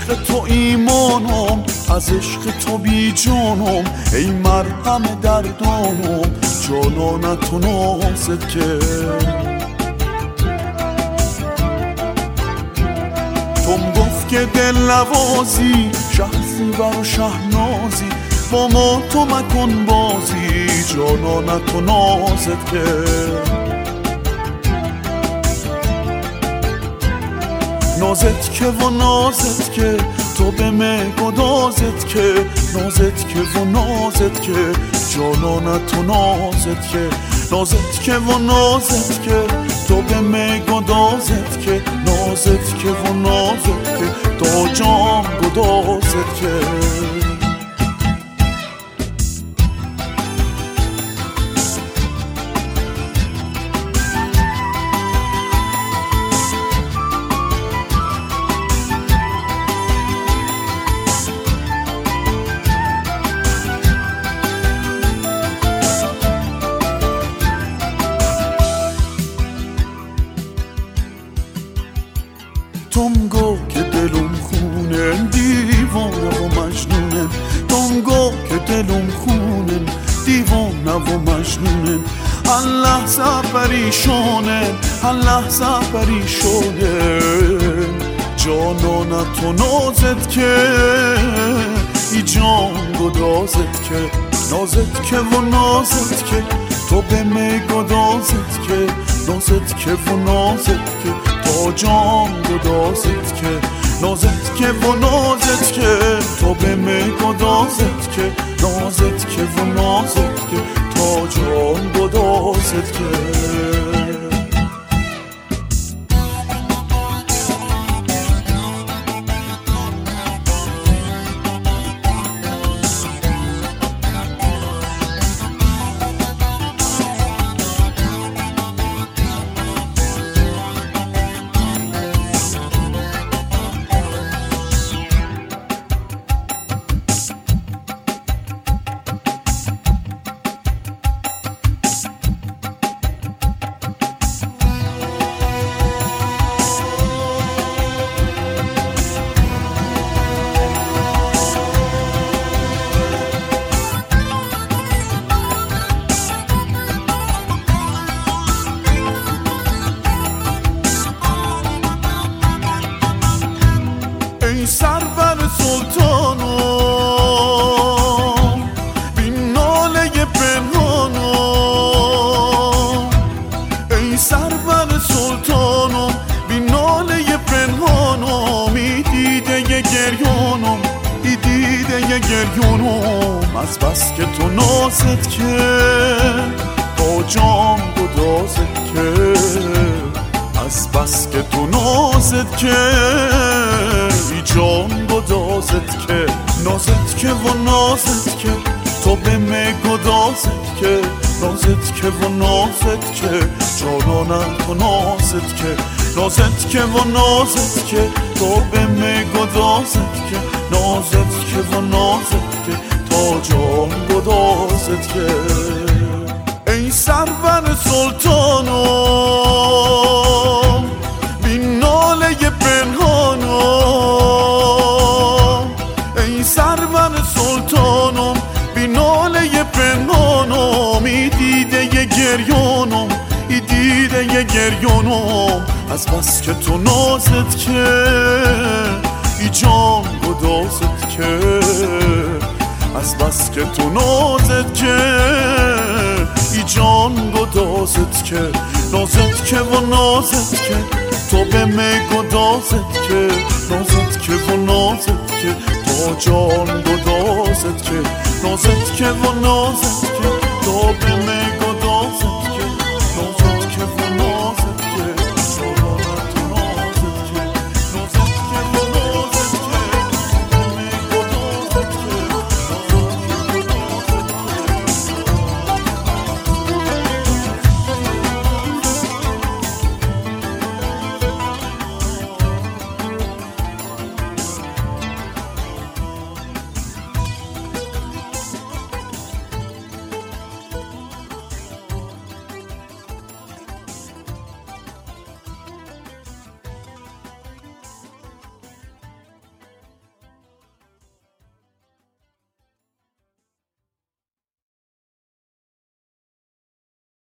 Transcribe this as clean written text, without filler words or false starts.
عشق تو ایمانم، از عشق تو بی جانم، ای مرهم دردانم، جانانت و نازت که توم گفت که دل نوازی، شهزیور و شهنازی، با ما تو مکن بازی، جانانت و نازت که نازت که و نازت که تو به من گدازت که نازت که و نازت که جانانت و نازت که نازت که و نازت که تو به من گدازت که نازت که و نازت که تو جان گدازت که تونگو که دلم خونه دیوانه و مجنونه تونگو که دلم خونه دیوانه و مجنونه هر لحظه پریشانه هر لحظه پریشانه جانانت و نازت که ای جان گدازت که نازت که و نازت که تو به می گدازت که نازت که و نازت که تا جان گدازت که نازت که و نازت که تو به می گدازت که نازت که و نازت که تا جان گدازت که ای سرور سلطانم بی ناله پنهانم ای سرور سلطانم بی ناله پنهانم ای دیده گریانم ای دیده گریانم از بس که تو نازت که تا جام گدازت که از بس که تو نازت که ای جان گدازت که نازت که و نازت که تو به می گدازت که نازت که و نازت که جانانت و نازت که نازت که و نازت که تو به می گدازت که نازت که و نازت که تا جان گدازت که ای سرور سلطانم بی ناله پنهانم ای سرور سلطانم بی ناله پنهانم ای دیده گریانم ای دیده گریانم از بس که تو نازت که ای جان گدازت که از بس که تو نازت که ای جان گدازت که نازت که و نازت که تو به می گدازت که نازت که و نازت که تا جان گدازت که نازت که و نازت که تو به می